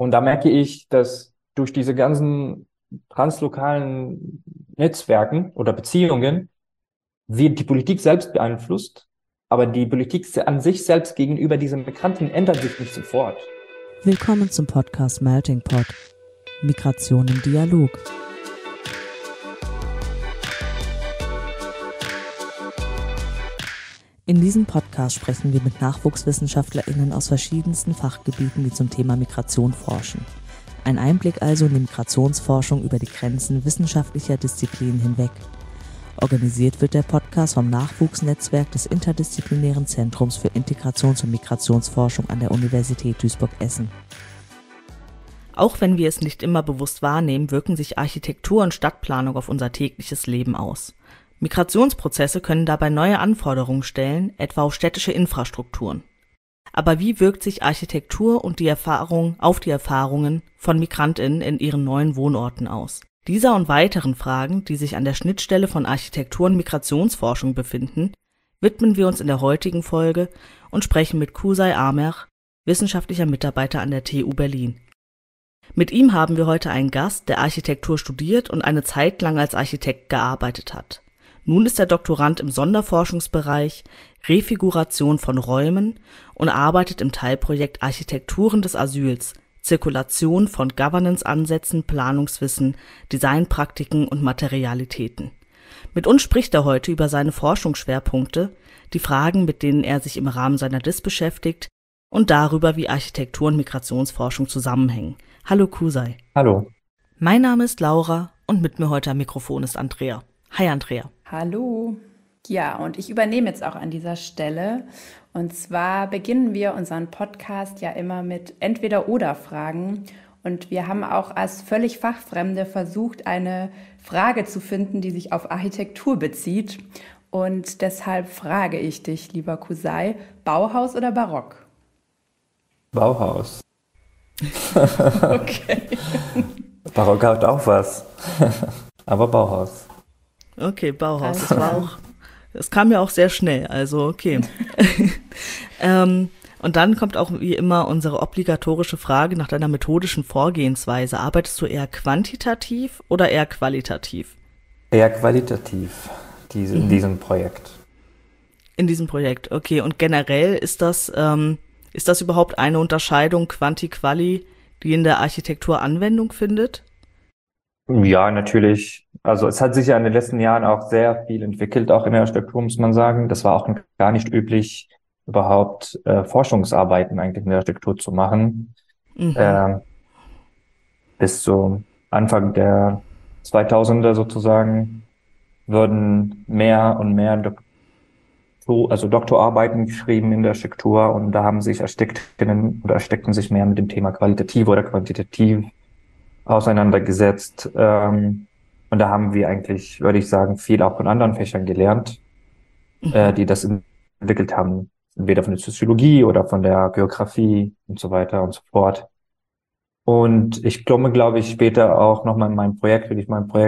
Und da merke ich, dass durch diese ganzen translokalen Netzwerken oder Beziehungen wird die Politik selbst beeinflusst, aber die Politik an sich selbst gegenüber diesen Migranten ändert sich nicht sofort. Willkommen zum Podcast Melting Pot. Migration im Dialog. In diesem Podcast sprechen wir mit NachwuchswissenschaftlerInnen aus verschiedensten Fachgebieten, die zum Thema Migration forschen. Ein Einblick also in die Migrationsforschung über die Grenzen wissenschaftlicher Disziplinen hinweg. Organisiert wird der Podcast vom Nachwuchsnetzwerk des Interdisziplinären Zentrums für Integrations- und Migrationsforschung an der Universität Duisburg-Essen. Auch wenn wir es nicht immer bewusst wahrnehmen, wirken sich Architektur und Stadtplanung auf unser tägliches Leben aus. Migrationsprozesse können dabei neue Anforderungen stellen, etwa auf städtische Infrastrukturen. Aber wie wirkt sich Architektur und die Erfahrung auf die Erfahrungen von MigrantInnen in ihren neuen Wohnorten aus? Dieser und weiteren Fragen, die sich an der Schnittstelle von Architektur und Migrationsforschung befinden, widmen wir uns in der heutigen Folge und sprechen mit Qusay Amer, wissenschaftlicher Mitarbeiter an der TU Berlin. Mit ihm haben wir heute einen Gast, der Architektur studiert und eine Zeit lang als Architekt gearbeitet hat. Nun ist er Doktorand im Sonderforschungsbereich Refiguration von Räumen und arbeitet im Teilprojekt Architekturen des Asyls, Zirkulation von Governance-Ansätzen, Planungswissen, Designpraktiken und Materialitäten. Mit uns spricht er heute über seine Forschungsschwerpunkte, die Fragen, mit denen er sich im Rahmen seiner Diss beschäftigt und darüber, wie Architektur und Migrationsforschung zusammenhängen. Hallo Qusay. Hallo. Mein Name ist Laura und mit mir heute am Mikrofon ist Andrea. Hi Andrea. Hallo. Ja, und ich übernehme jetzt auch an dieser Stelle. Und zwar beginnen wir unseren Podcast ja immer mit Entweder-oder-Fragen. Und wir haben auch als völlig Fachfremde versucht, eine Frage zu finden, die sich auf Architektur bezieht. Und deshalb frage ich dich, lieber Qusay, Bauhaus oder Barock? Bauhaus. Okay. Barock hat auch was. Aber Bauhaus. Okay, Bauhaus. Das kam ja auch sehr schnell, also okay. Und dann kommt auch wie immer unsere obligatorische Frage nach deiner methodischen Vorgehensweise. Arbeitest du eher quantitativ oder eher qualitativ? Eher qualitativ in diesem Projekt. In diesem Projekt, okay. Und generell ist das überhaupt eine Unterscheidung Quanti-Quali, die in der Architektur Anwendung findet? Ja, natürlich. Also es hat sich ja in den letzten Jahren auch sehr viel entwickelt, auch in der Architektur, muss man sagen. Das war auch gar nicht üblich, überhaupt Forschungsarbeiten eigentlich in der Architektur zu machen. Bis zu Anfang der 2000er sozusagen wurden mehr und mehr Doktorarbeiten geschrieben in der Architektur, und da haben sich Architekten sich mehr mit dem Thema qualitativ oder quantitativ auseinandergesetzt. Und da haben wir eigentlich, würde ich sagen, viel auch von anderen Fächern gelernt, die das entwickelt haben, entweder von der Soziologie oder von der Geografie und so weiter und so fort. Und ich komme, glaube ich, später auch nochmal in meinem Projekt, wenn ich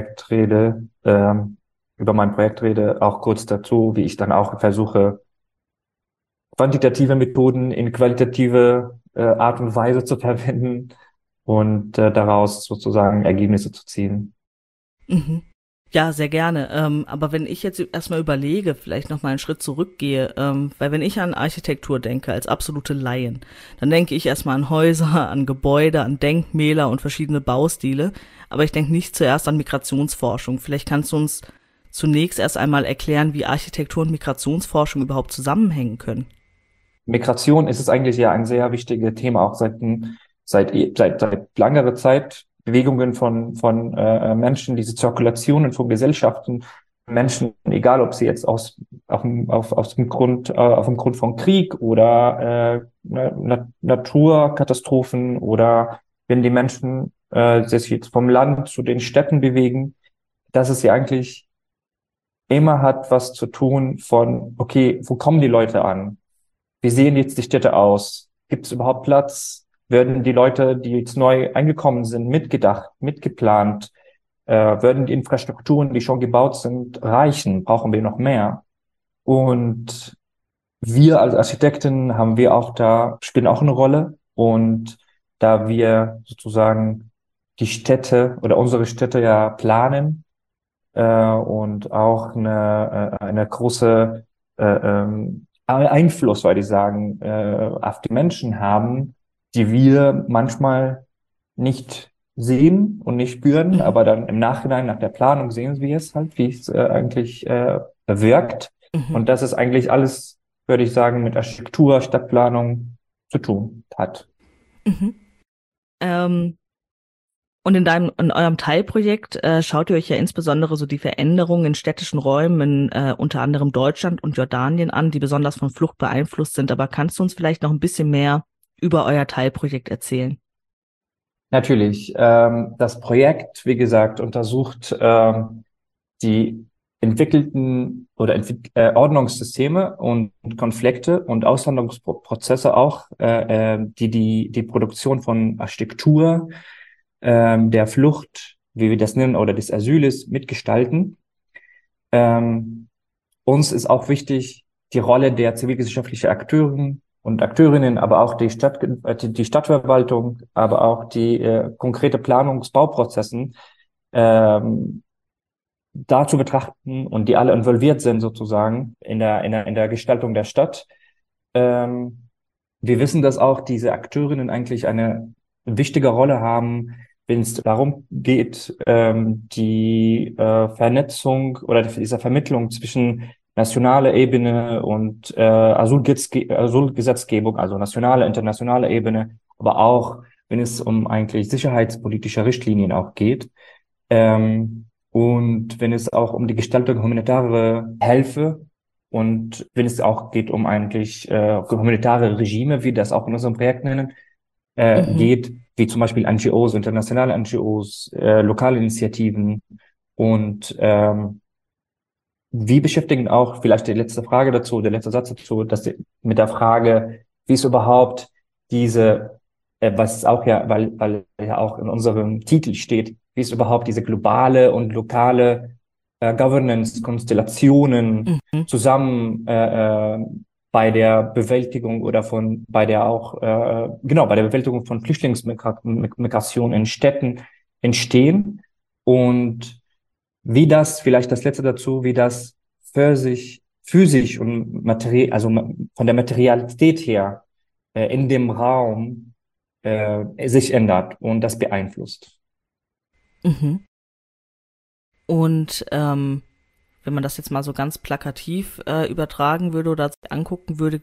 über mein Projekt rede, auch kurz dazu, wie ich dann auch versuche, quantitative Methoden in qualitative Art und Weise zu verwenden und daraus sozusagen Ergebnisse zu ziehen. Mhm. Ja, sehr gerne. Aber wenn ich jetzt erstmal überlege, vielleicht nochmal einen Schritt zurückgehe, weil wenn ich an Architektur denke, als absolute Laien, dann denke ich erstmal an Häuser, an Gebäude, an Denkmäler und verschiedene Baustile, aber ich denke nicht zuerst an Migrationsforschung. Vielleicht kannst du uns zunächst erst einmal erklären, wie Architektur und Migrationsforschung überhaupt zusammenhängen können. Migration ist es eigentlich ja ein sehr wichtiges Thema, auch seit langer Zeit. Bewegungen von Menschen, diese Zirkulationen von Gesellschaften, Menschen, egal ob sie jetzt auf dem Grund von Krieg oder Naturkatastrophen oder wenn die Menschen sich jetzt vom Land zu den Städten bewegen, dass es ja eigentlich immer hat was zu tun von, okay, wo kommen die Leute an? Wie sehen jetzt die Städte aus? Gibt es überhaupt Platz? Werden die Leute, die jetzt neu eingekommen sind, mitgedacht, mitgeplant? Werden die Infrastrukturen, die schon gebaut sind, reichen? Brauchen wir noch mehr? Und wir als Architekten spielen auch eine Rolle. Und da wir sozusagen die Städte oder unsere Städte ja planen und auch eine große Einfluss, würde ich sagen, auf die Menschen haben, die wir manchmal nicht sehen und nicht spüren, Mhm. aber dann im Nachhinein nach der Planung sehen wir es halt, wie es eigentlich wirkt. Mhm. Und das ist eigentlich alles, würde ich sagen, mit Architektur, Stadtplanung zu tun hat. Mhm. Ähm, und in eurem Teilprojekt schaut ihr euch ja insbesondere so die Veränderungen in städtischen Räumen in unter anderem Deutschland und Jordanien an, die besonders von Flucht beeinflusst sind. Aber kannst du uns vielleicht noch ein bisschen mehr über euer Teilprojekt erzählen? Natürlich, das Projekt, wie gesagt, untersucht die entwickelten oder Ordnungssysteme und Konflikte und Aushandlungsprozesse auch, die Produktion von Architektur, der Flucht, wie wir das nennen, oder des Asyls mitgestalten. Ähm, Uns ist auch wichtig, die Rolle der zivilgesellschaftlichen Akteure und Akteurinnen, aber auch die Stadtverwaltung, aber auch die konkrete Planungsbauprozessen ähm, da zu betrachten und die alle involviert sind sozusagen in der Gestaltung der Stadt. Ähm, Wir wissen, dass auch diese Akteurinnen eigentlich eine wichtige Rolle haben, wenn es darum geht, die Vernetzung oder diese Vermittlung zwischen nationaler Ebene und Asylgesetzgebung, also nationale, internationale Ebene, aber auch wenn es um eigentlich sicherheitspolitische Richtlinien auch geht. Und wenn es auch um die Gestaltung humanitärer Hilfe und wenn es auch geht um eigentlich humanitäre Regime, wie das auch in unserem Projekt nennen, Mhm. geht, wie zum Beispiel NGOs, internationale NGOs, lokale Initiativen. Und wir beschäftigen auch, vielleicht die letzte Frage dazu, der letzte Satz dazu, mit der Frage, wie es überhaupt was auch ja, weil ja auch in unserem Titel steht, wie es überhaupt diese globale und lokale Governance-Konstellationen Mhm. zusammen bei der Bewältigung oder bei der auch, genau, bei der Bewältigung von Flüchtlingsmigration in Städten entstehen und wie das, vielleicht das letzte dazu, wie das physisch und von der Materialität her in dem Raum sich ändert und das beeinflusst. Mhm. Und wenn man das jetzt mal so ganz plakativ übertragen würde oder sich angucken würde,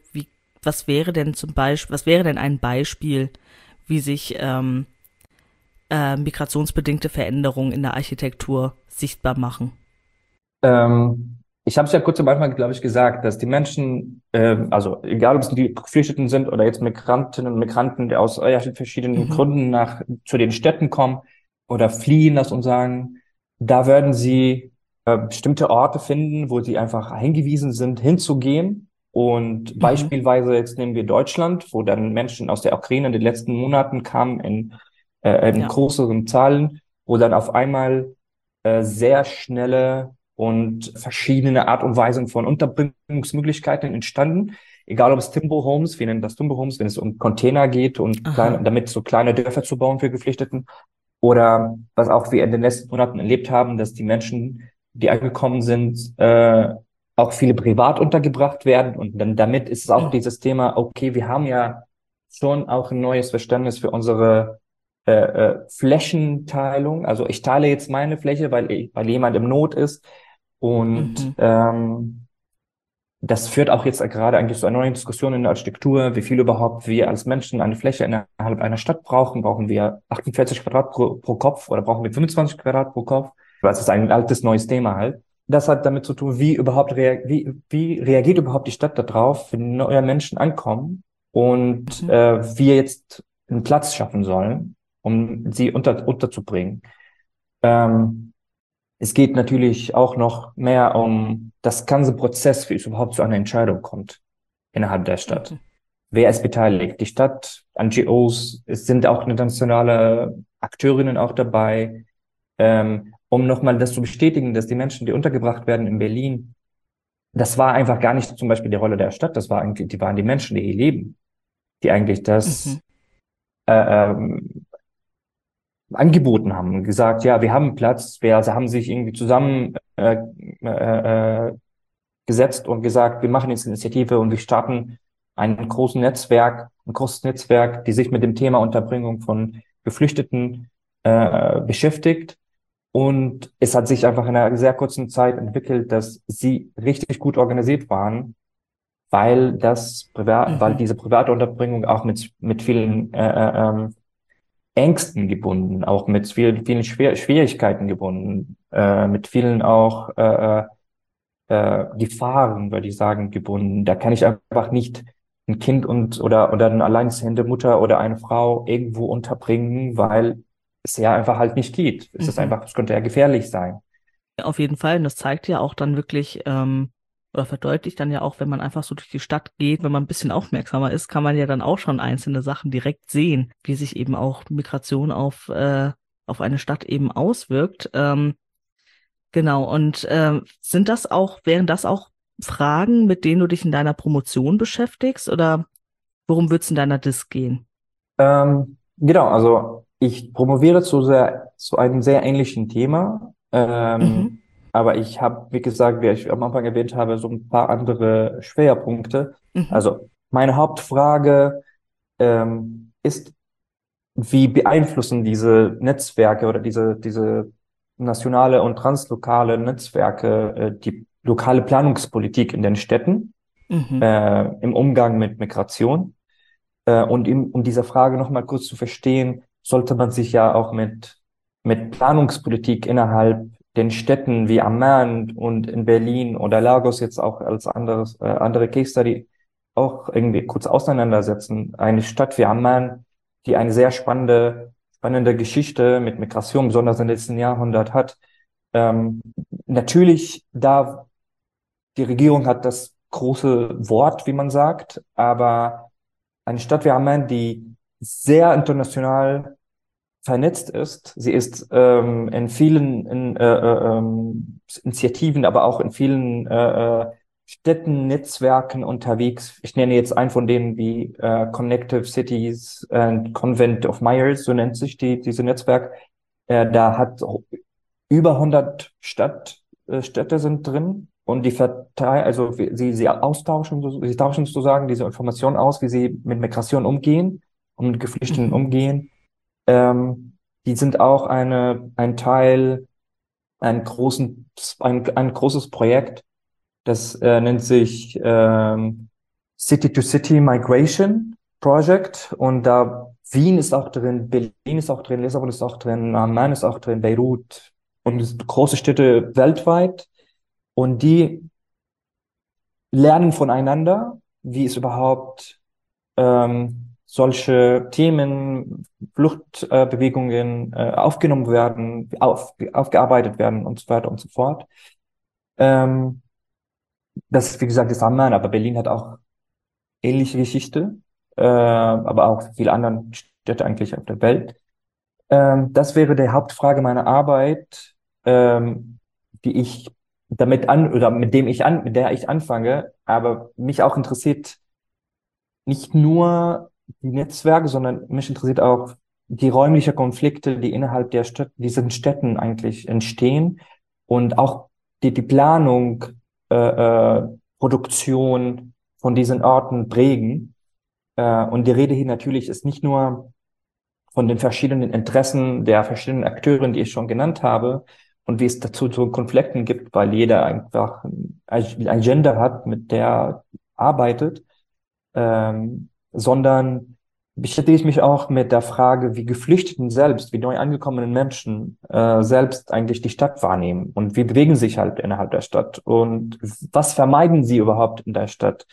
was wäre denn ein Beispiel, wie sich migrationsbedingte Veränderungen in der Architektur sichtbar machen? Ich habe es ja kurz am Anfang, glaube ich, gesagt, dass die Menschen, also egal ob es die Geflüchteten sind oder jetzt Migrantinnen und Migranten, die aus verschiedenen Mhm. Gründen zu den Städten kommen oder fliehen, lass uns sagen, da werden sie bestimmte Orte finden, wo sie einfach hingewiesen sind, hinzugehen. Und Mhm. beispielsweise jetzt nehmen wir Deutschland, wo dann Menschen aus der Ukraine in den letzten Monaten kamen in Ja. größeren Zahlen, wo dann auf einmal sehr schnelle und verschiedene Art und Weisen von Unterbringungsmöglichkeiten entstanden. Egal ob es Timber Homes, wir nennen das Timber Homes, wenn es um Container geht und Aha. damit so kleine Dörfer zu bauen für Geflüchteten. Oder was auch wir in den letzten Monaten erlebt haben, dass die Menschen, die angekommen sind, auch viele privat untergebracht werden. Und dann damit ist es auch Mhm. dieses Thema, okay, wir haben ja schon auch ein neues Verständnis für unsere Flächenteilung. Also ich teile jetzt meine Fläche, weil jemand im Not ist. Und Mhm. das führt auch jetzt gerade eigentlich zu einer neuen Diskussion in der Architektur, wie viel überhaupt wir als Menschen eine Fläche innerhalb einer Stadt brauchen. Brauchen wir 48 Quadrat pro Kopf oder brauchen wir 25 Quadrat pro Kopf? Das ist ein altes, neues Thema halt. Das hat damit zu tun, wie reagiert überhaupt die Stadt darauf, wenn neue Menschen ankommen und Mhm. wir jetzt einen Platz schaffen sollen, um sie unterzubringen. Ähm, Es geht natürlich auch noch mehr um das ganze Prozess, wie es überhaupt zu einer Entscheidung kommt innerhalb der Stadt. Mhm. Wer ist beteiligt? Die Stadt, NGOs, es sind auch internationale Akteurinnen auch dabei, um nochmal das zu bestätigen, dass die Menschen, die untergebracht werden in Berlin, das war einfach gar nicht zum Beispiel die Rolle der Stadt, die waren die Menschen, die hier leben, die eigentlich Mhm. äh, angeboten haben, gesagt, ja, wir haben Platz, sie haben sich irgendwie zusammen gesetzt und gesagt, wir machen jetzt eine Initiative und wir starten ein großes Netzwerk, die sich mit dem Thema Unterbringung von Geflüchteten beschäftigt. Und es hat sich einfach in einer sehr kurzen Zeit entwickelt, dass sie richtig gut organisiert waren, weil Mhm. diese private Unterbringung auch mit vielen Ängsten gebunden, auch mit vielen Schwierigkeiten gebunden, mit vielen auch Gefahren, würde ich sagen, gebunden. Da kann ich einfach nicht ein Kind oder eine alleinstehende Mutter oder eine Frau irgendwo unterbringen, weil es ja einfach halt nicht geht. Mhm. Es könnte ja gefährlich sein. Auf jeden Fall. Und das zeigt ja auch dann wirklich, oder verdeutlicht dann ja auch, wenn man einfach so durch die Stadt geht, wenn man ein bisschen aufmerksamer ist, kann man ja dann auch schon einzelne Sachen direkt sehen, wie sich eben auch Migration auf eine Stadt eben auswirkt. Genau. Und wären das auch Fragen, mit denen du dich in deiner Promotion beschäftigst, oder worum wird es in deiner Disk gehen? Genau, also ich promoviere zu einem sehr ähnlichen Thema, Mhm. aber ich habe, wie gesagt, wie ich am Anfang erwähnt habe, so ein paar andere Schwerpunkte. Mhm. Also meine Hauptfrage ist, wie beeinflussen diese Netzwerke oder diese nationale und translokale Netzwerke die lokale Planungspolitik in den Städten Mhm. im Umgang mit Migration? Um diese Frage nochmal kurz zu verstehen, sollte man sich ja auch mit Planungspolitik innerhalb den Städten wie Amman und in Berlin oder Lagos jetzt auch als andere Case Study auch irgendwie kurz auseinandersetzen. Eine Stadt wie Amman, die eine sehr spannende Geschichte mit Migration, besonders im letzten Jahrhundert hat. Ähm, natürlich, die Regierung hat das große Wort, wie man sagt, aber eine Stadt wie Amman, die sehr international vernetzt ist. Sie ist in vielen Initiativen, aber auch in vielen Städten, Netzwerken unterwegs. Ich nenne jetzt einen von denen wie Connective Cities and Convent of Myers, so nennt sich diese Netzwerk. Da hat über 100 Städte sind drin und die verteilen, also sie austauschen, sie tauschen sozusagen diese Informationen aus, wie sie mit Migration umgehen und mit Geflüchteten Mhm. umgehen. Ähm, Die sind auch ein Teil, ein großes Projekt, das nennt sich City-to-City Migration Project. Und da Wien ist auch drin, Berlin ist auch drin, Lissabon ist auch drin, Amman ist auch drin, Beirut und große Städte weltweit. Und die lernen voneinander, wie es überhaupt solche Themen, Fluchtbewegungen aufgenommen werden, aufgearbeitet werden und so weiter und so fort. Ähm, Das, wie gesagt, ist Amman, aber Berlin hat auch ähnliche Geschichte, aber auch viele andere Städte eigentlich auf der Welt. Das wäre die Hauptfrage meiner Arbeit, die ich oder mit der ich anfange, aber mich auch interessiert nicht nur die Netzwerke, sondern mich interessiert auch die räumlichen Konflikte, die innerhalb diesen Städten eigentlich entstehen und auch die Planung, Produktion von diesen Orten prägen. Und die Rede hier natürlich ist nicht nur von den verschiedenen Interessen der verschiedenen Akteure, die ich schon genannt habe, und wie es dazu so Konflikten gibt, weil jeder einfach eine Agenda hat, mit der er arbeitet, sondern beschäftige ich mich auch mit der Frage, wie Geflüchteten selbst, wie neu angekommenen Menschen selbst eigentlich die Stadt wahrnehmen und wie bewegen sich halt innerhalb der Stadt und was vermeiden sie überhaupt in der Stadt,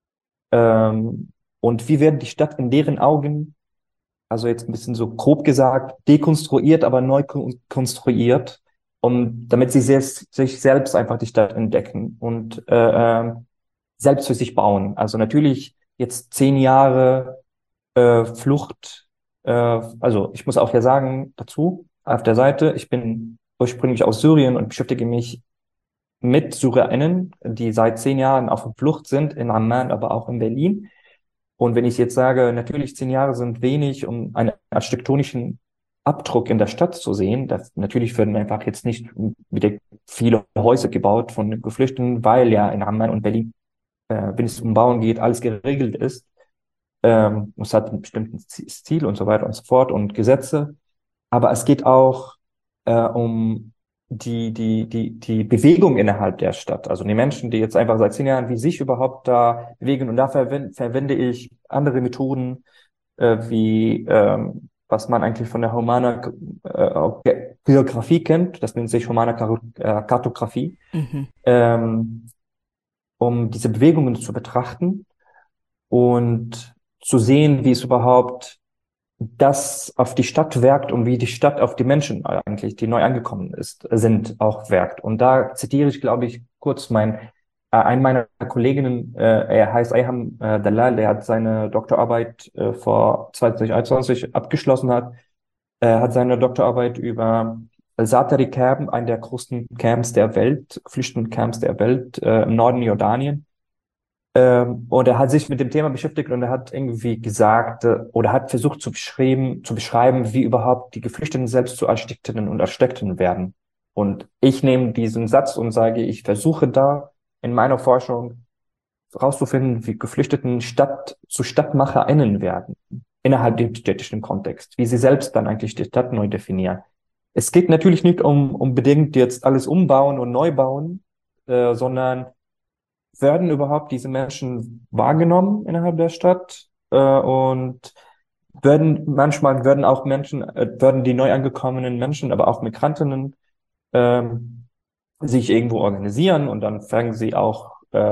und wie wird die Stadt in deren Augen, also jetzt ein bisschen so grob gesagt, dekonstruiert, aber neu konstruiert, damit sie sich selbst einfach die Stadt entdecken und selbst für sich bauen. Also natürlich jetzt 10 Jahre Flucht, also ich muss auch ja sagen dazu, auf der Seite, ich bin ursprünglich aus Syrien und beschäftige mich mit SyrerInnen, die seit 10 Jahren auf der Flucht sind, in Amman, aber auch in Berlin. Und wenn ich jetzt sage, natürlich 10 Jahre sind wenig, um einen architektonischen Abdruck in der Stadt zu sehen, natürlich werden einfach jetzt nicht wieder viele Häuser gebaut von Geflüchteten, weil ja in Amman und Berlin, wenn es um Bauen geht, alles geregelt ist. Es hat einen bestimmten Stil und so weiter und so fort und Gesetze. Aber es geht auch um die Bewegung innerhalb der Stadt. Also die Menschen, die jetzt einfach seit 10 Jahren, wie sich überhaupt da bewegen. Und da verwende ich andere Methoden, wie was man eigentlich von der Humana Geografie kennt. Das nennt sich Humana Kartografie, Mhm. ähm, um diese Bewegungen zu betrachten und zu sehen, wie es überhaupt das auf die Stadt wirkt und wie die Stadt auf die Menschen eigentlich, die neu angekommen sind, auch wirkt. Und da zitiere ich, glaube ich, kurz einen meiner Kolleginnen, er heißt Ayham Dalal, der hat seine Doktorarbeit vor 2021 abgeschlossen hat seine Doktorarbeit über Al-Zatari Camp, einen der größten Camps der Welt, Flüchtlingscamps der Welt, im Norden Jordanien. Und er hat sich mit dem Thema beschäftigt und er hat irgendwie gesagt oder hat versucht zu beschreiben, wie überhaupt die Geflüchteten selbst zu Architektinnen und Architekten werden. Und ich nehme diesen Satz und sage, ich versuche da in meiner Forschung herauszufinden, wie Geflüchteten zu StadtmacherInnen werden, innerhalb dem städtischen Kontext, wie sie selbst dann eigentlich die Stadt neu definieren. Es geht natürlich nicht um unbedingt jetzt alles umbauen und neu bauen, sondern werden überhaupt diese Menschen wahrgenommen innerhalb der Stadt? Und manchmal werden auch werden die neu angekommenen Menschen, aber auch Migrantinnen, sich irgendwo organisieren und dann fangen sie auch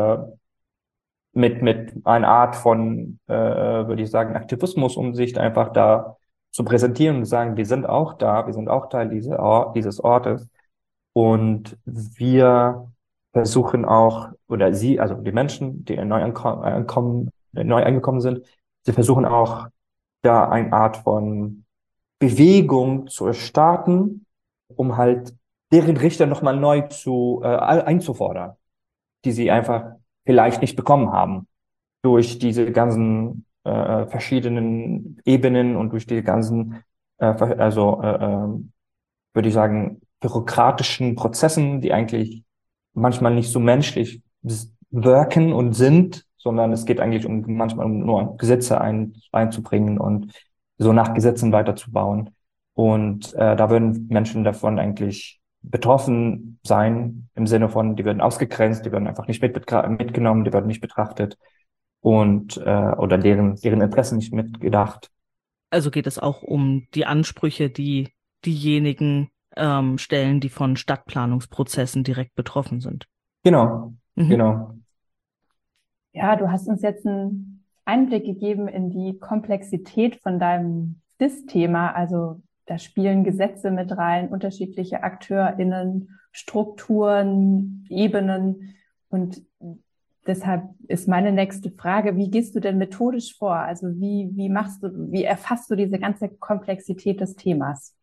mit einer Art von, würde ich sagen, Aktivismus, um sich einfach da zu präsentieren und sagen, wir sind auch da, wir sind auch Teil dieses Ortes. Und wir versuchen auch, oder sie, also die Menschen, die neu angekommen sind, sie versuchen auch, da eine Art von Bewegung zu starten, um halt deren Richter nochmal neu einzufordern, die sie einfach vielleicht nicht bekommen haben durch diese ganzen verschiedenen Ebenen und durch die ganzen, würde ich sagen, bürokratischen Prozessen, die eigentlich manchmal nicht so menschlich wirken und sind, sondern es geht eigentlich manchmal nur Gesetze einzubringen und so nach Gesetzen weiterzubauen. Und da würden Menschen davon eigentlich betroffen sein, im Sinne von, die werden ausgegrenzt, die werden einfach nicht mitgenommen, die werden nicht betrachtet und oder deren Interessen nicht mitgedacht. Also geht es auch um die Ansprüche, die diejenigen stellen, die von Stadtplanungsprozessen direkt betroffen sind. Genau, Mhm. genau. Ja, du hast uns jetzt einen Einblick gegeben in die Komplexität von deinem DIS-Thema. Also da spielen Gesetze mit rein, unterschiedliche AkteurInnen, Strukturen, Ebenen. Und deshalb ist meine nächste Frage, wie gehst du denn methodisch vor? Also wie erfasst du diese ganze Komplexität des Themas?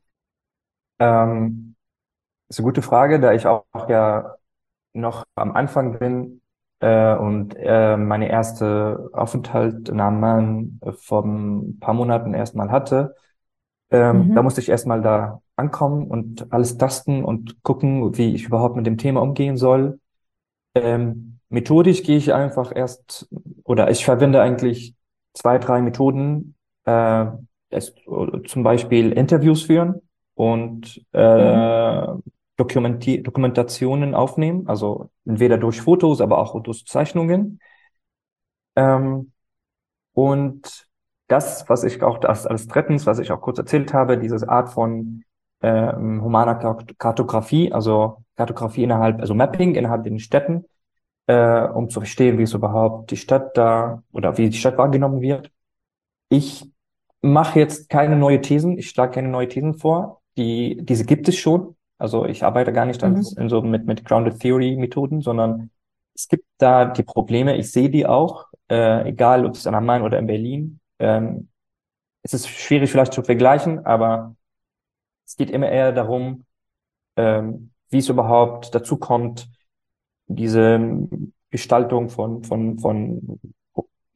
Ist eine gute Frage, da ich auch ja noch am Anfang bin und meine erste Aufenthalt in Amman vor ein paar Monaten erstmal hatte. Da Mhm. musste ich erstmal da ankommen und alles tasten und gucken, wie ich überhaupt mit dem Thema umgehen soll. Methodisch gehe ich einfach oder ich verwende eigentlich 2, 3 Methoden. Äh, Zum Beispiel Interviews führen und Mhm. Dokumentationen aufnehmen, also entweder durch Fotos, aber auch durch Zeichnungen. Ähm, und das, was ich auch als drittens, was ich auch kurz erzählt habe, diese Art von humaner Kartografie, also Kartografie also Mapping innerhalb den Städten, um zu verstehen, wie es überhaupt die Stadt da oder wie die Stadt wahrgenommen wird. Ich mache jetzt keine neue Thesen, ich schlage keine neue Thesen vor. Diese gibt es schon. Also ich arbeite gar nicht Mhm. mit Grounded Theory Methoden, sondern es gibt da die Probleme. Ich sehe die auch, egal ob es in Amman oder in Berlin. Es ist schwierig vielleicht zu vergleichen, aber es geht immer eher darum, wie es überhaupt dazu kommt, diese Gestaltung von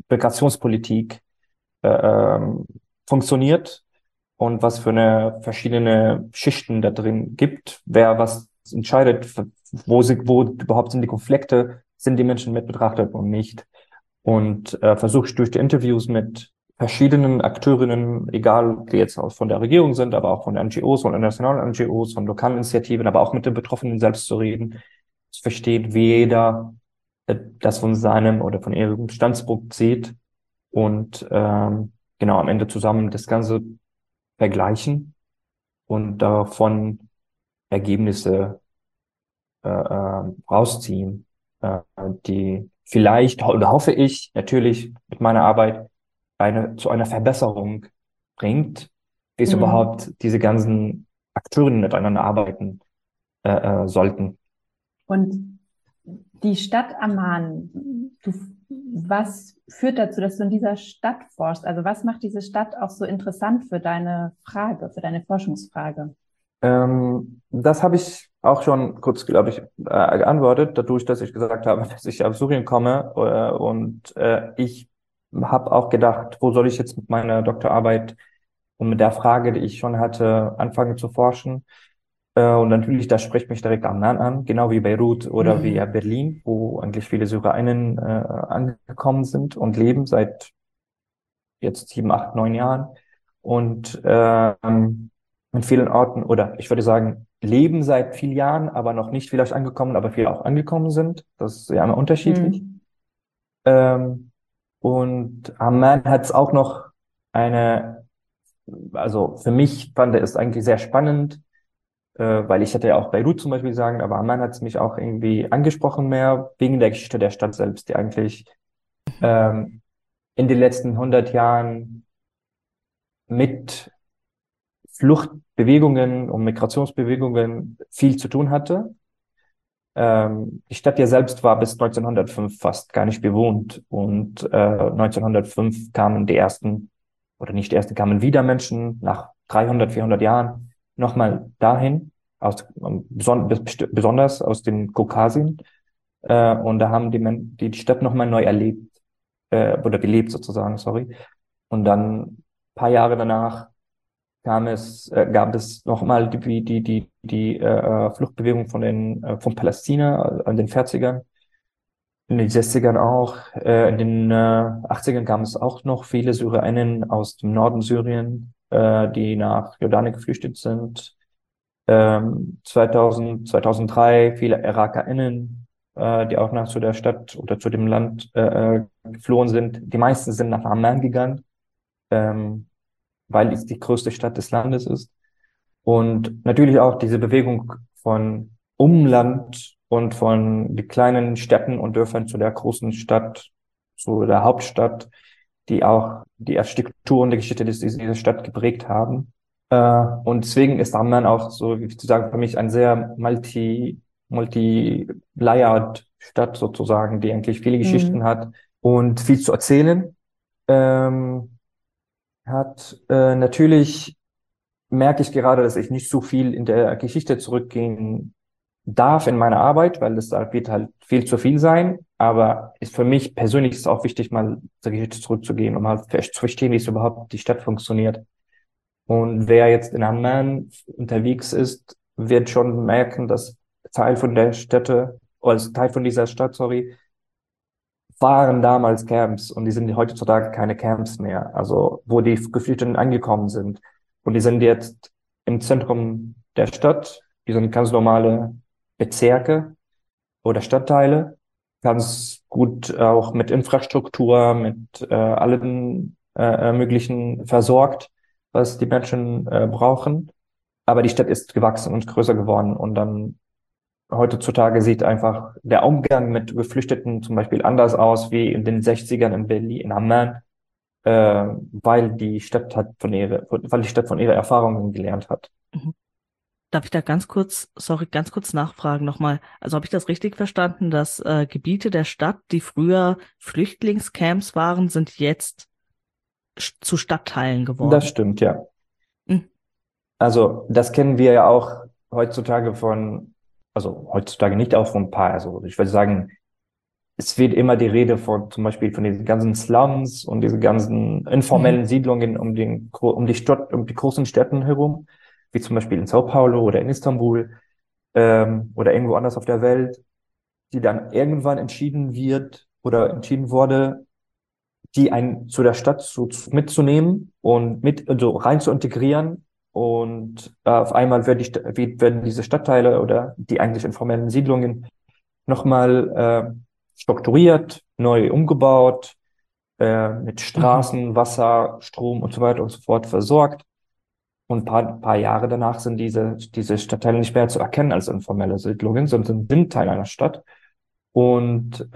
Migrationspolitik funktioniert und was für eine verschiedene Schichten da drin gibt, wer was entscheidet, wo überhaupt sind die Konflikte, sind die Menschen mit betrachtet und nicht. Und versuche ich durch die Interviews mit verschiedenen Akteurinnen, egal ob die jetzt auch von der Regierung sind, aber auch von der NGOs, von internationalen NGOs, von lokalen Initiativen, aber auch mit den Betroffenen selbst zu reden, zu verstehen, wie jeder das von seinem oder von ihrem Standpunkt sieht und genau am Ende zusammen das Ganze vergleichen und davon Ergebnisse rausziehen, die vielleicht, oder hoffe ich, natürlich mit meiner Arbeit zu einer Verbesserung bringt, wie es überhaupt diese ganzen Akteure miteinander arbeiten sollten. Und die Stadt Amman, was führt dazu, dass du in dieser Stadt forschst? Also was macht diese Stadt auch so interessant für deine Frage, für deine Forschungsfrage? Das habe ich auch schon kurz, glaube ich, geantwortet, dadurch, dass ich gesagt habe, dass ich aus Syrien komme. Und ich habe auch gedacht, wo soll ich jetzt mit meiner Doktorarbeit und mit der Frage, die ich schon hatte, anfangen zu forschen. Und natürlich, das spricht mich direkt Amman an, genau wie Beirut oder wie Berlin, wo eigentlich viele SyrerInnen angekommen sind und leben seit jetzt 7, 8, 9 Jahren. Und in vielen Orten, oder ich würde sagen, leben seit vielen Jahren, aber noch nicht vielleicht angekommen, aber viele auch angekommen sind. Das ist ja immer unterschiedlich. Und Amman hat es auch noch also für mich fand er es eigentlich sehr spannend, weil ich hätte ja auch Beirut zum Beispiel sagen, aber Amman hat es mich auch irgendwie angesprochen mehr, wegen der Geschichte der Stadt selbst, die eigentlich in den letzten 100 Jahren mit Fluchtbewegungen und Migrationsbewegungen viel zu tun hatte. Die Stadt ja selbst war bis 1905 fast gar nicht bewohnt und 1905 kamen die ersten, oder nicht die ersten, kamen wieder Menschen nach 300, 400 Jahren nochmal dahin, besonders aus dem Kaukasien. Und da haben die Stadt nochmal neu erlebt, oder belebt sozusagen, sorry. Und dann ein paar Jahre danach gab es nochmal die Fluchtbewegung von Palästina in den 40ern, in den 60ern auch, in den 80ern kam es auch noch viele SyrerInnen aus dem Norden Syrien, die nach Jordanien geflüchtet sind. 2003 viele IrakerInnen, die auch zu der Stadt oder zu dem Land geflohen sind. Die meisten sind nach Amman gegangen. Weil es die größte Stadt des Landes ist. Und natürlich auch diese Bewegung von Umland und von den kleinen Städten und Dörfern zu der großen Stadt, zu der Hauptstadt, die auch die Architektur und die Geschichte dieser Stadt geprägt haben. Und deswegen ist Amman auch so, wie zu sagen, für mich ein sehr multi-layered Stadt sozusagen, die eigentlich viele Geschichten hat und viel zu erzählen. Natürlich merke ich gerade, dass ich nicht so viel in der Geschichte zurückgehen darf in meiner Arbeit, weil das wird halt viel zu viel sein. Aber für mich persönlich ist es auch wichtig, mal zur Geschichte zurückzugehen, um halt zu verstehen, wie es überhaupt die Stadt funktioniert. Und wer jetzt in Amman unterwegs ist, wird schon merken, dass Teil von der Städte, oder Teil von dieser Stadt, sorry, waren damals Camps und die sind heutzutage keine Camps mehr, also wo die Geflüchteten angekommen sind. Und die sind jetzt im Zentrum der Stadt, die sind ganz normale Bezirke oder Stadtteile, ganz gut auch mit Infrastruktur, mit allem möglichen versorgt, was die Menschen brauchen. Aber die Stadt ist gewachsen und größer geworden und dann heutzutage sieht einfach der Umgang mit Geflüchteten zum Beispiel anders aus wie in den 60ern in Berlin, in Amman, weil die Stadt von ihrer Erfahrungen gelernt hat. Darf ich da ganz kurz nachfragen nochmal? Also habe ich das richtig verstanden, dass Gebiete der Stadt, die früher Flüchtlingscamps waren, sind jetzt zu Stadtteilen geworden? Das stimmt, ja. Also das kennen wir ja auch heutzutage heutzutage nicht auch von ein paar, also ich würde sagen, es wird immer die Rede von, zum Beispiel von diesen ganzen Slums und diese ganzen informellen Siedlungen um die Stadt, um die großen Städten herum, wie zum Beispiel in Sao Paulo oder in Istanbul, oder irgendwo anders auf der Welt, die dann irgendwann entschieden wurde, zu der Stadt mitzunehmen und also rein zu integrieren. Und auf einmal werden diese Stadtteile oder die eigentlich informellen Siedlungen nochmal strukturiert, neu umgebaut, mit Straßen, Wasser, Strom und so weiter und so fort versorgt. Und paar Jahre danach sind diese Stadtteile nicht mehr zu erkennen als informelle Siedlungen, sondern sind Teil einer Stadt. Und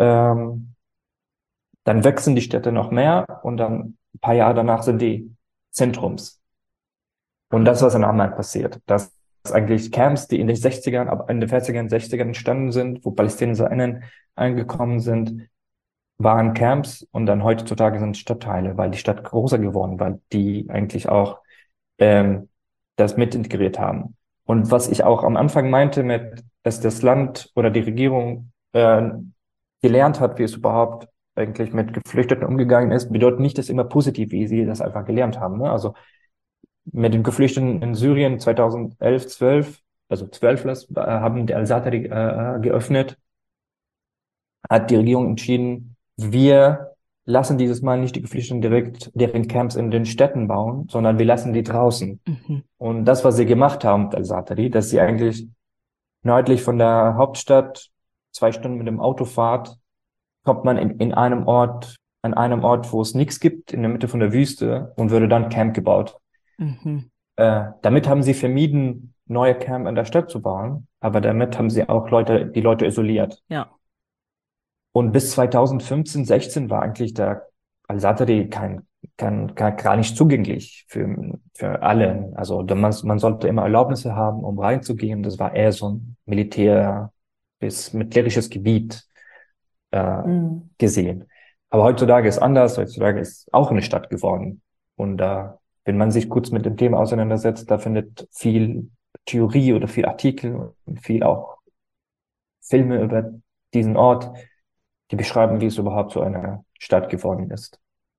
dann wachsen die Städte noch mehr und dann ein paar Jahre danach sind die Zentrums. Und das, was in Amman passiert, dass eigentlich Camps, die in den 60ern, aber in den 40ern, 60ern entstanden sind, wo PalästinenserInnen angekommen sind, waren Camps und dann heutzutage sind Stadtteile, weil die Stadt größer geworden war, die eigentlich auch das mit integriert haben. Und was ich auch am Anfang meinte, dass das Land oder die Regierung gelernt hat, wie es überhaupt eigentlich mit Geflüchteten umgegangen ist, bedeutet nicht, dass immer positiv, wie sie das einfach gelernt haben. Ne? Also mit den Geflüchteten in Syrien 2011, 12, also 12 haben die Al-Zatari geöffnet, hat die Regierung entschieden, wir lassen dieses Mal nicht die Geflüchteten direkt deren Camps in den Städten bauen, sondern wir lassen die draußen. Und das, was sie gemacht haben mit Al-Zatari, dass sie eigentlich nördlich von der Hauptstadt 2 Stunden mit dem Auto fahrt, kommt man an einem Ort, wo es nichts gibt, in der Mitte von der Wüste und würde dann Camp gebaut. Damit haben sie vermieden, neue Camp in der Stadt zu bauen, aber damit haben sie auch die Leute isoliert. Ja. Und bis 2015, 16 war eigentlich der Al-Zatari gar nicht zugänglich für alle. Also man sollte immer Erlaubnisse haben, um reinzugehen. Das war eher so ein militärisches Gebiet gesehen. Aber heutzutage ist anders. Heutzutage ist auch eine Stadt geworden. Und wenn man sich kurz mit dem Thema auseinandersetzt, da findet viel Theorie oder viel Artikel und viel auch Filme über diesen Ort, die beschreiben, wie es überhaupt zu einer Stadt geworden ist.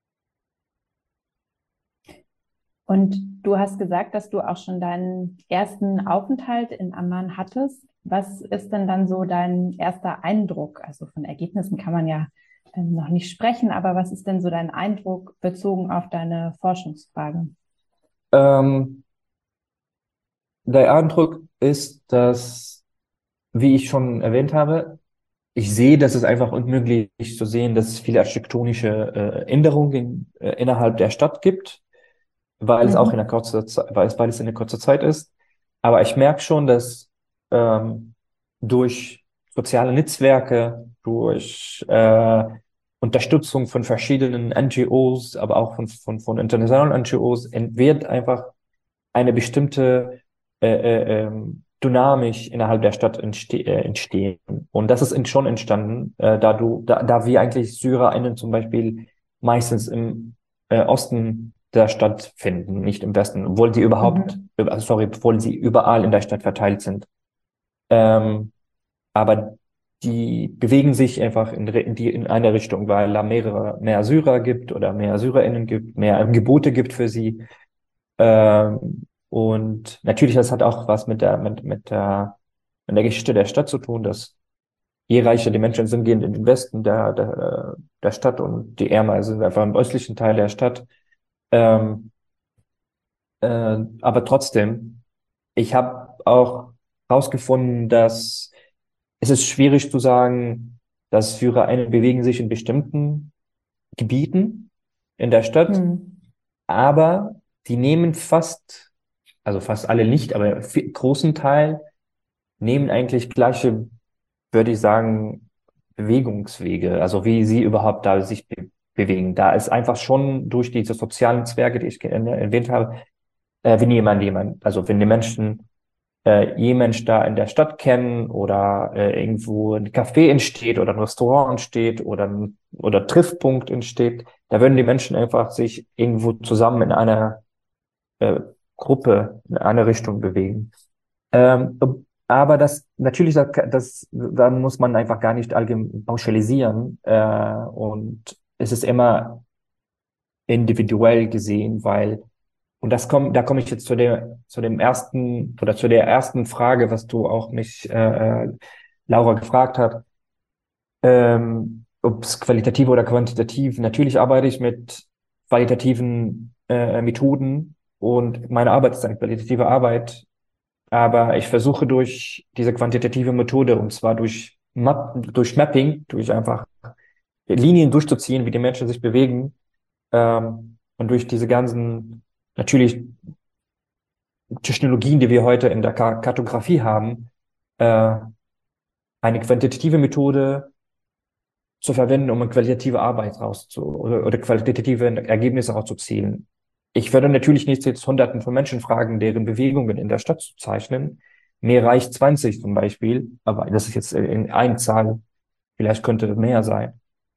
Und du hast gesagt, dass du auch schon deinen ersten Aufenthalt in Amman hattest. Was ist denn dann so dein erster Eindruck? Also von Ergebnissen kann man ja noch nicht sprechen, aber was ist denn so dein Eindruck bezogen auf deine Forschungsfrage? Der Eindruck ist, dass, wie ich schon erwähnt habe, ich sehe, dass es einfach unmöglich ist zu sehen, dass es viele architektonische Änderungen innerhalb der Stadt gibt, weil es auch in weil es in einer kurzen Zeit ist. Aber ich merke schon, dass durch soziale Netzwerke, durch Unterstützung von verschiedenen NGOs, aber auch von internationalen NGOs, wird einfach eine bestimmte Dynamik innerhalb der Stadt entstehen. Und das ist schon entstanden, da wir eigentlich SyrerInnen zum Beispiel meistens im Osten der Stadt finden, nicht im Westen, obwohl sie obwohl sie überall in der Stadt verteilt sind. Aber die bewegen sich einfach in eine Richtung, weil da mehr Syrer gibt oder mehr SyrerInnen gibt, mehr Angebote gibt für sie. Und natürlich, das hat auch was mit der Geschichte der Stadt zu tun, dass je reicher die Menschen sind, gehen in den Westen der Stadt und die ärmer sind einfach im östlichen Teil der Stadt. Aber trotzdem, ich habe auch herausgefunden, dass es ist schwierig zu sagen, dass SyrerInnen bewegen sich in bestimmten Gebieten in der Stadt, aber die nehmen also fast alle nicht, aber großen Teil nehmen eigentlich gleiche, würde ich sagen, Bewegungswege, also wie sie überhaupt da sich bewegen. Da ist einfach schon durch diese sozialen Netzwerke, die ich erwähnt habe, wenn die Menschen jemand da in der Stadt kennen oder irgendwo ein Café entsteht oder ein Restaurant entsteht oder Triffpunkt entsteht, da würden die Menschen einfach sich irgendwo zusammen in einer Gruppe in eine Richtung bewegen. Aber da muss man einfach gar nicht allgemein pauschalisieren. Und es ist immer individuell gesehen, und da komme ich jetzt zu dem ersten oder zu der ersten Frage, was du auch mich, Laura, gefragt hat, ob es qualitativ oder quantitativ. Natürlich arbeite ich mit qualitativen Methoden und meine Arbeit ist eine qualitative Arbeit, aber ich versuche durch diese quantitative Methode, und zwar durch Mapping, durch einfach Linien durchzuziehen, wie die Menschen sich bewegen, und durch diese ganzen, natürlich Technologien, die wir heute in der Kartografie haben, äh, eine quantitative Methode zu verwenden, um eine qualitative Arbeit oder qualitative Ergebnisse rauszuzielen. Ich würde natürlich nicht jetzt Hunderten von Menschen fragen, deren Bewegungen in der Stadt zu zeichnen. Mir reicht 20 zum Beispiel, aber das ist jetzt in eine Zahl, vielleicht könnte es mehr sein,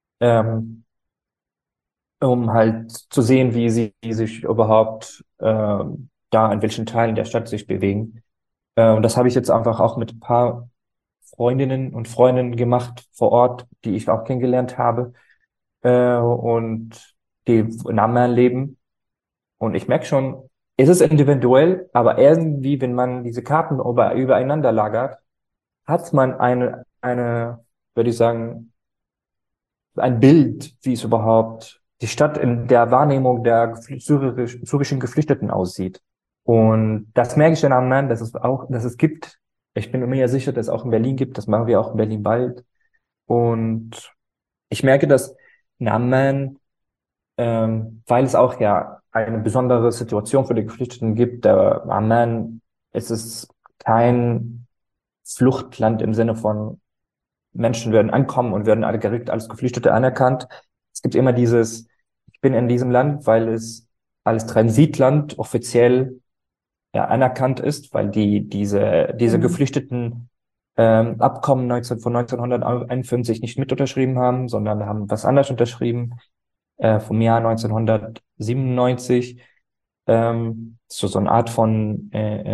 um halt zu sehen, wie sie sich überhaupt da in welchen Teilen der Stadt sich bewegen. Und das habe ich jetzt einfach auch mit ein paar Freundinnen und Freunden gemacht vor Ort, die ich auch kennengelernt habe, und die in Amman leben. Und ich merke schon, es ist individuell, aber irgendwie, wenn man diese Karten übereinander lagert, hat man würde ich sagen, ein Bild, wie es überhaupt die Stadt in der Wahrnehmung der syrischen Geflüchteten aussieht. Und das merke ich in Amman, dass es gibt. Ich bin mir ja sicher, dass es auch in Berlin gibt. Das machen wir auch in Berlin bald. Und ich merke, dass in Amman, weil es auch ja eine besondere Situation für die Geflüchteten gibt, Amman, es ist kein Fluchtland im Sinne von Menschen werden ankommen und werden alle direkt als Geflüchtete anerkannt. Es gibt immer ich bin in diesem Land, weil es als Transitland offiziell ja anerkannt ist, weil diese Geflüchteten Abkommen von 1951 nicht mit unterschrieben haben, sondern haben was anderes unterschrieben, vom Jahr 1997. So eine Art von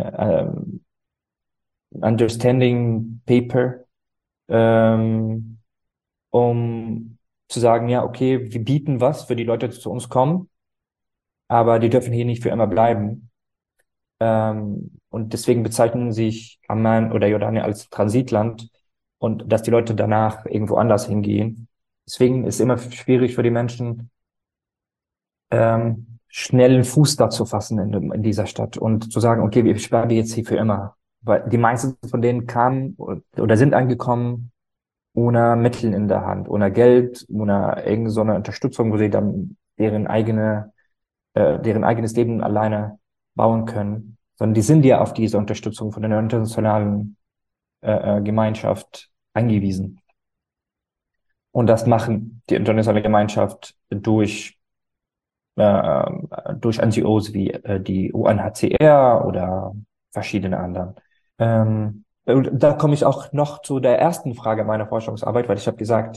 Understanding Paper, um zu sagen, ja, okay, wir bieten was für die Leute, die zu uns kommen, aber die dürfen hier nicht für immer bleiben. Und deswegen bezeichnen sich Amman oder Jordanien als Transitland und dass die Leute danach irgendwo anders hingehen. Deswegen ist es immer schwierig für die Menschen, schnell einen Fuß da zu fassen in dieser Stadt und zu sagen, okay, wir bleiben jetzt hier für immer. Weil die meisten von denen kamen oder sind angekommen ohne Mittel in der Hand, ohne Geld, ohne irgendeine so eine Unterstützung, wo sie dann deren eigenes Leben alleine bauen können, sondern die sind ja auf diese Unterstützung von der internationalen Gemeinschaft angewiesen. Und das machen die internationale Gemeinschaft durch NGOs wie die UNHCR oder verschiedene anderen. Und da komme ich auch noch zu der ersten Frage meiner Forschungsarbeit, weil ich habe gesagt,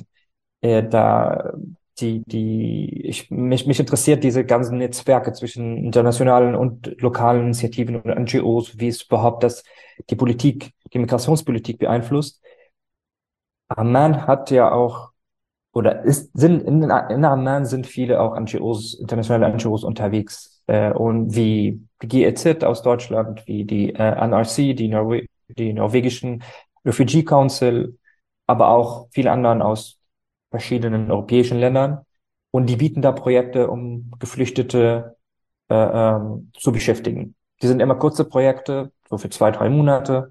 mich interessiert diese ganzen Netzwerke zwischen internationalen und lokalen Initiativen und NGOs, wie es überhaupt die Migrationspolitik beeinflusst. Amman hat ja auch, in Amman sind viele auch internationale NGOs unterwegs, und wie die GEZ aus Deutschland, wie die NRC, die norwegischen Refugee Council, aber auch viele anderen aus verschiedenen europäischen Ländern. Und die bieten da Projekte, um Geflüchtete zu beschäftigen. Die sind immer kurze Projekte, so für 2, 3 Monate,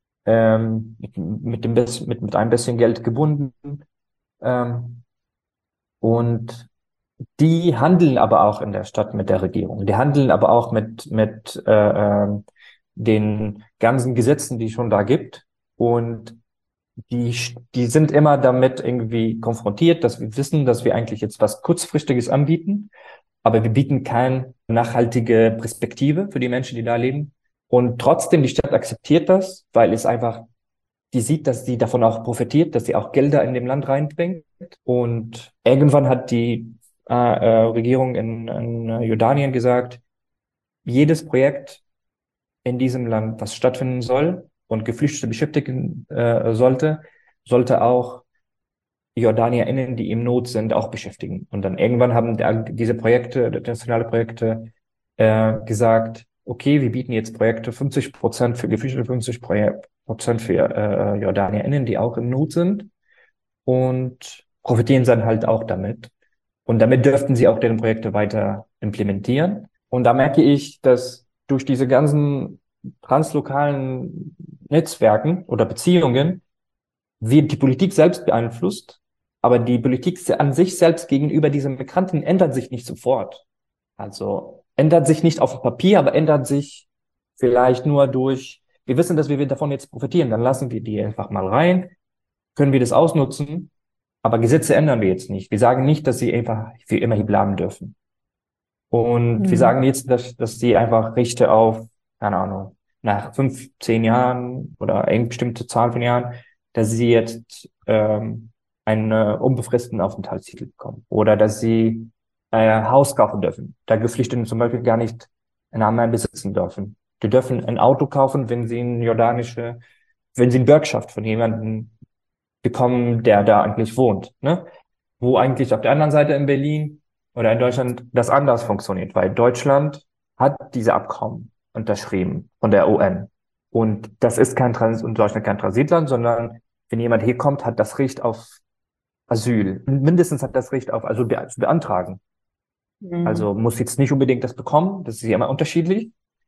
mit einem bisschen Geld gebunden. Und die handeln aber auch in der Stadt mit der Regierung. Die handeln aber auch mit den ganzen Gesetzen, die es schon da gibt. Und die sind immer damit irgendwie konfrontiert, dass wir wissen, dass wir eigentlich jetzt was Kurzfristiges anbieten, aber wir bieten keine nachhaltige Perspektive für die Menschen, die da leben. Und trotzdem, die Stadt akzeptiert das, weil die sieht, dass sie davon profitiert, dass sie auch Gelder in dem Land reinbringt. Und irgendwann hat die Regierung in Jordanien gesagt, jedes Projekt in diesem Land, was stattfinden soll, und Geflüchtete beschäftigen sollte auch JordanierInnen, die in Not sind, auch beschäftigen. Und dann irgendwann haben diese Projekte, internationale Projekte, gesagt, okay, wir bieten jetzt Projekte 50% für Geflüchtete, 50% für JordanierInnen, die auch in Not sind und profitieren dann halt auch damit. Und damit dürften sie auch deren Projekte weiter implementieren. Und da merke ich, dass durch diese ganzen translokalen Netzwerken oder Beziehungen wird die Politik selbst beeinflusst, aber die Politik an sich selbst gegenüber diesen Migranten ändert sich nicht sofort. Also ändert sich nicht auf dem Papier, aber ändert sich vielleicht nur durch, wir wissen, dass wir davon jetzt profitieren, dann lassen wir die einfach mal rein, können wir das ausnutzen, aber Gesetze ändern wir jetzt nicht. Wir sagen nicht, dass sie einfach für immer hier bleiben dürfen. Und wir sagen jetzt, dass sie einfach Rechte auf, keine Ahnung, nach 5, 10 Jahren oder eine bestimmte Zahl von Jahren, dass sie jetzt einen unbefristeten Aufenthaltstitel bekommen oder dass sie Haus kaufen dürfen, da Geflüchtete zum Beispiel gar nicht einen Namen mehr besitzen dürfen. Die dürfen ein Auto kaufen, wenn sie wenn sie eine Bürgschaft von jemandem bekommen, der da eigentlich wohnt, ne? Wo eigentlich auf der anderen Seite in Berlin oder in Deutschland das anders funktioniert, weil Deutschland hat diese Abkommen unterschrieben von der UN. Und das ist und Deutschland kein Transitland, sondern wenn jemand hier kommt, hat das Recht auf Asyl. Mindestens hat das Recht auf Asyl zu beantragen. Also muss jetzt nicht unbedingt das bekommen, das ist ja immer unterschiedlich.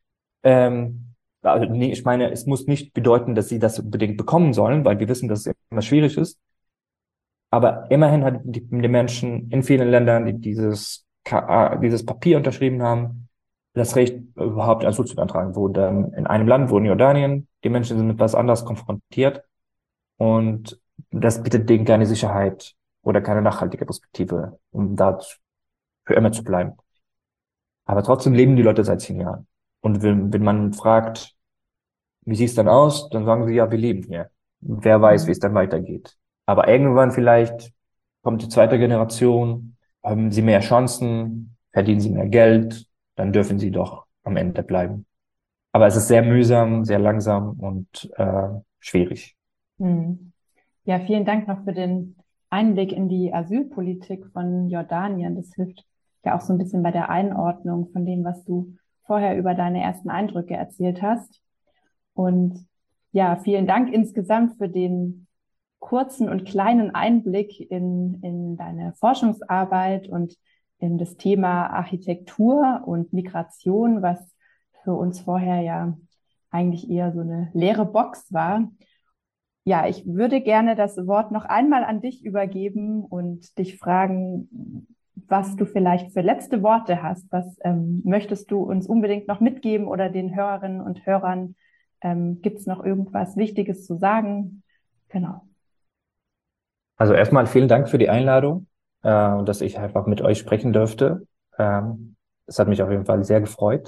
Also nee, ich meine, es muss nicht bedeuten, dass sie das unbedingt bekommen sollen, weil wir wissen, dass es immer schwierig ist. Aber immerhin hat die Menschen in vielen Ländern, die dieses Papier unterschrieben haben, das Recht, überhaupt Asyl zu beantragen. In einem Land, wo in Jordanien, die Menschen sind mit was anderes konfrontiert und das bietet denen keine Sicherheit oder keine nachhaltige Perspektive, um da für immer zu bleiben. Aber trotzdem leben die Leute seit 10 Jahren. Und wenn man fragt, wie sieht's dann aus, dann sagen sie, ja, wir leben hier. Wer weiß, wie es dann weitergeht. Aber irgendwann vielleicht kommt die zweite Generation, haben sie mehr Chancen, verdienen sie mehr Geld, dann dürfen sie doch am Ende bleiben. Aber es ist sehr mühsam, sehr langsam und schwierig. Ja, vielen Dank noch für den Einblick in die Asylpolitik von Jordanien. Das hilft ja auch so ein bisschen bei der Einordnung von dem, was du vorher über deine ersten Eindrücke erzählt hast. Und ja, vielen Dank insgesamt für den kurzen und kleinen Einblick in deine Forschungsarbeit und in das Thema Architektur und Migration, was für uns vorher ja eigentlich eher so eine leere Box war. Ja, ich würde gerne das Wort noch einmal an dich übergeben und dich fragen, was du vielleicht für letzte Worte hast. Was möchtest du uns unbedingt noch mitgeben oder den Hörerinnen und Hörern? Gibt es noch irgendwas Wichtiges zu sagen? Genau. Also erstmal vielen Dank für die Einladung, dass ich einfach mit euch sprechen durfte. Es hat mich auf jeden Fall sehr gefreut.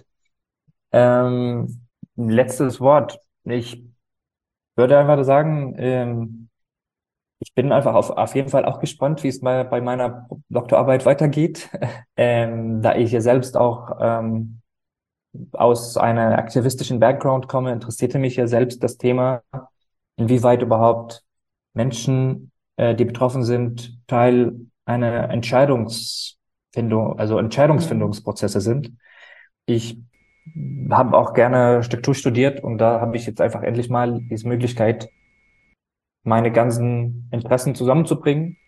Letztes Wort. Ich würde einfach sagen, ich bin einfach auf jeden Fall auch gespannt, wie es bei meiner Doktorarbeit weitergeht, da ich ja selbst auch aus einer aktivistischen Background komme, interessierte mich ja selbst das Thema, inwieweit überhaupt Menschen, die betroffen sind, Teil einer Entscheidungsfindungsprozesse sind. Ich habe auch gerne Struktur studiert und da habe ich jetzt einfach endlich mal diese Möglichkeit, meine ganzen Interessen zusammenzubringen.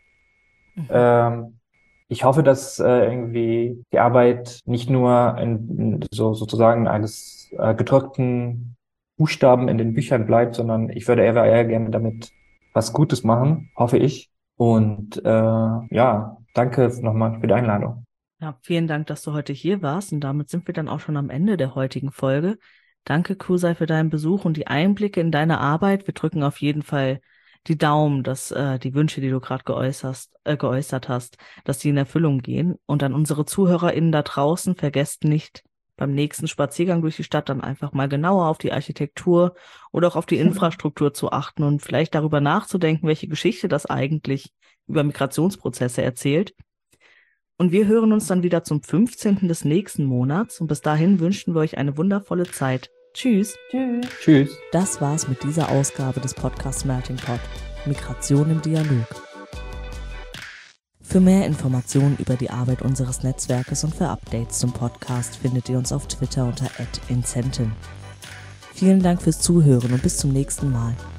Ich hoffe, dass irgendwie die Arbeit nicht nur sozusagen eines gedruckten Buchstaben in den Büchern bleibt, sondern ich würde eher gerne damit was Gutes machen, hoffe ich. Und ja, danke nochmal für die Einladung. Ja, vielen Dank, dass du heute hier warst. Und damit sind wir dann auch schon am Ende der heutigen Folge. Danke, Kusai, für deinen Besuch und die Einblicke in deine Arbeit. Wir drücken auf jeden Fall die Daumen, dass die Wünsche, die du gerade geäußert hast, dass die in Erfüllung gehen. Und an unsere ZuhörerInnen da draußen, vergesst nicht, beim nächsten Spaziergang durch die Stadt dann einfach mal genauer auf die Architektur oder auch auf die Infrastruktur zu achten und vielleicht darüber nachzudenken, welche Geschichte das eigentlich über Migrationsprozesse erzählt. Und wir hören uns dann wieder zum 15. des nächsten Monats. Und bis dahin wünschen wir euch eine wundervolle Zeit. Tschüss. Tschüss. Tschüss. Das war's mit dieser Ausgabe des Podcasts Melting Pot. Migration im Dialog. Für mehr Informationen über die Arbeit unseres Netzwerkes und für Updates zum Podcast findet ihr uns auf Twitter unter @incentin. Vielen Dank fürs Zuhören und bis zum nächsten Mal.